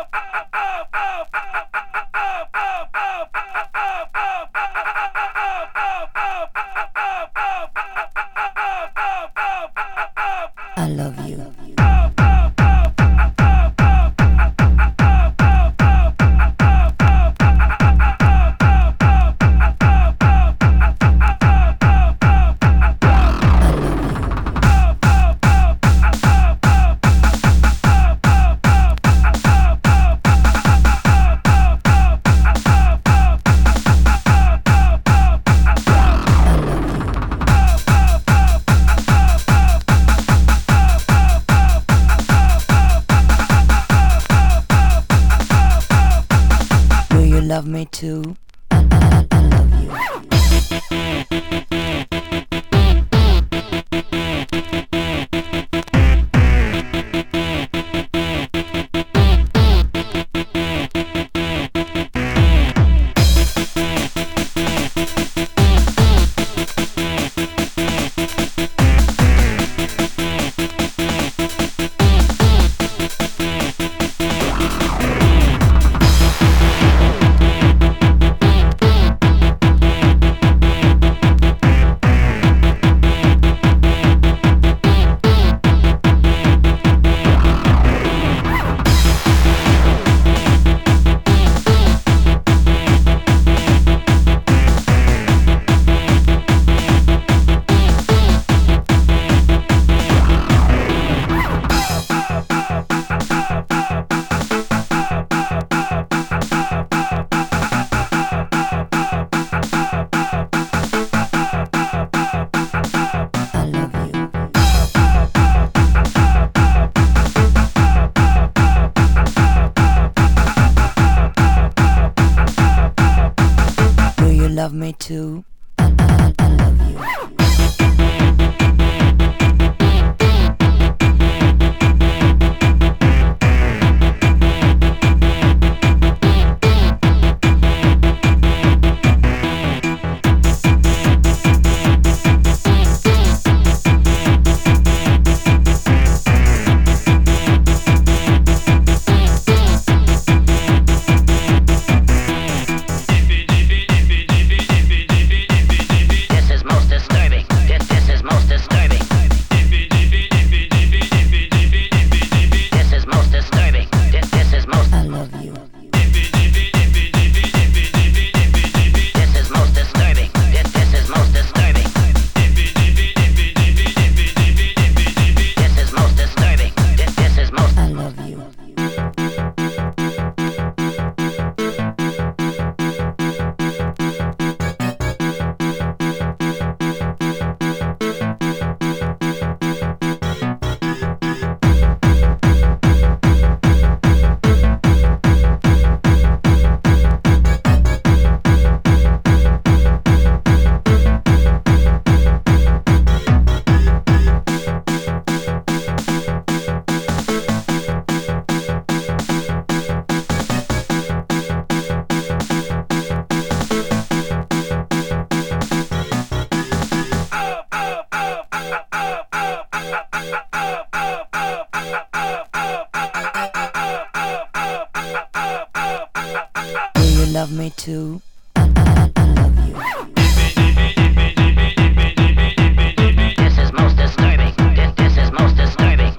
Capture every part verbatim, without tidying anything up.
I love you. Love me too. I, I, I love you. Love me too. I, I, I love you. Love me too. I, I, I love you. This is most disturbing. This, this is most disturbing.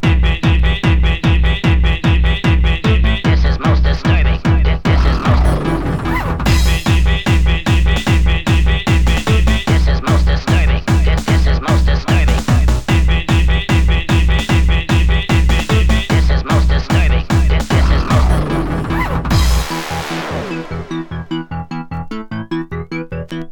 This is most disturbing. This, this is most. This is most disturbing. This, this is most disturbing. This is most disturbing. This, this is most.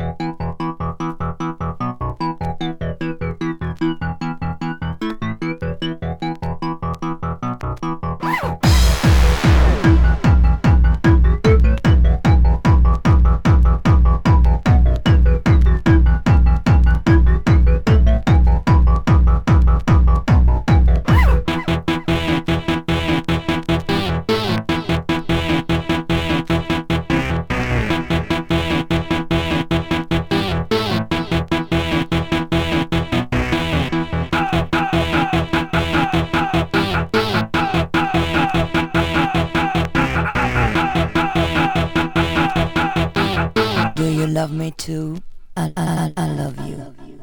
you love me too? I, I, I love you.